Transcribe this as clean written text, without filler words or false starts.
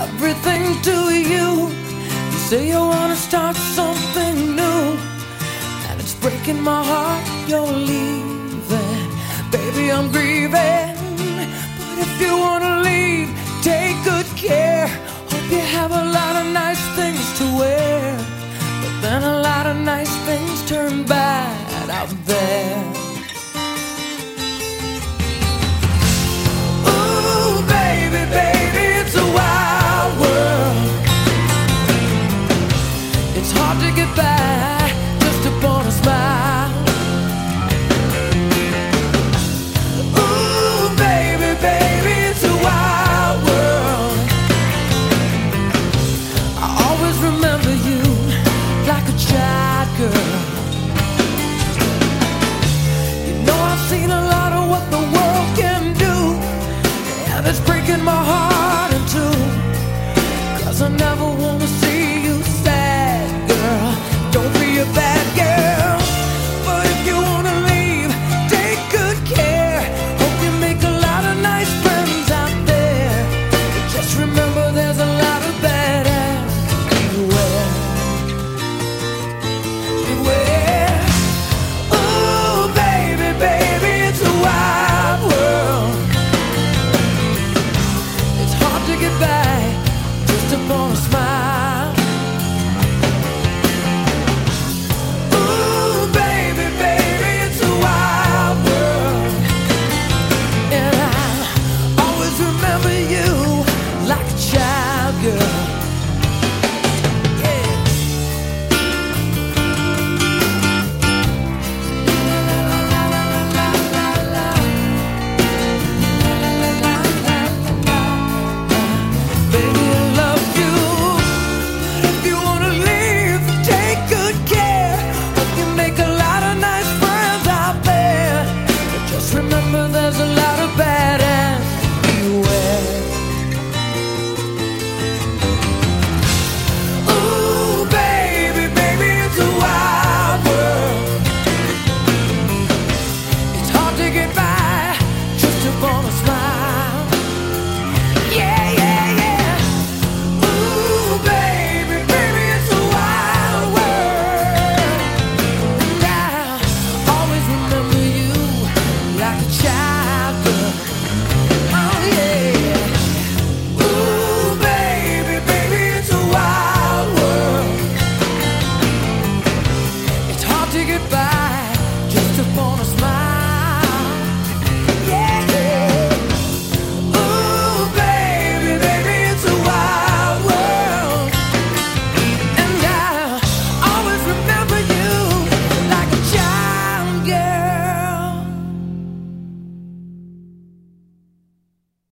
everything to you. You say you wanna start something new, and it's breaking my heart you're leaving. Baby, I'm grieving, but if you wanna leave, take good care. Hope you have a lot of nice things to wear, but then a lot of nice things turn bad out there. Ooh, baby, baby, it's a wild world. It's hard to get by just upon a smile. Ooh, baby, baby, it's a wild world. I always remember you like a child girl. You know I've seen a lot of what the world can do, and it's breaking my heart in two. 'Cause I never wanna see you sad, girl. Don't be a bad girl. But if you wanna leave, take good care. Hope you make a lot of nice friends out there. But just remember there's a lot of bad ass. Beware. Beware. Ooh, baby, baby, it's a wild world. It's hard to get by just upon a smile. Ooh, baby, baby, it's a wild world. And I always remember you like a child girl. Yeah. Baby, I love you, but if you wanna leave, take good care. Hope you make a lot of nice friends out there. But just remember there's a lot of bad ass. Beware. Ooh, baby, baby, it's a wild world. It's hard to get by just upon a smile. Yeah, yeah, yeah. Ooh, baby, baby, it's a wild world. And I always remember you like a child girl. Oh, yeah. Ooh, baby, baby, it's a wild world. It's hard to get by just upon a smile.